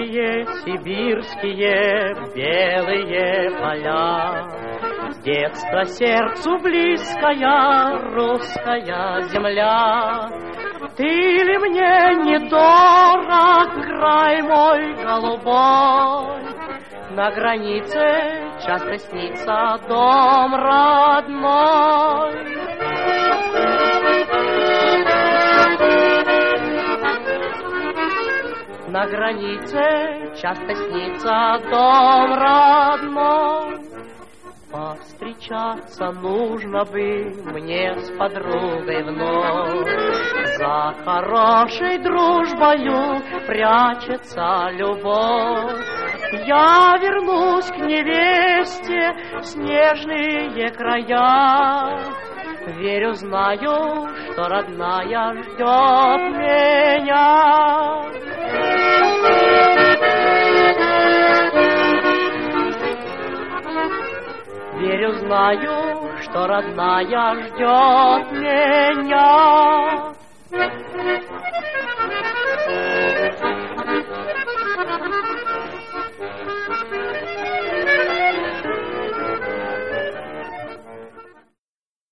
Белые сибирские, белые поля, детство сердцу близкая русская земля. Ты ли мне не дорог, край мой голубой? На границе часто снится дом родной. На границе часто снится дом родной. Повстречаться нужно бы мне с подругой вновь. За хорошей дружбою прячется любовь. Я вернусь к невесте в снежные края. Верю, знаю, что родная ждет меня. Верю, знаю, что родная ждет меня.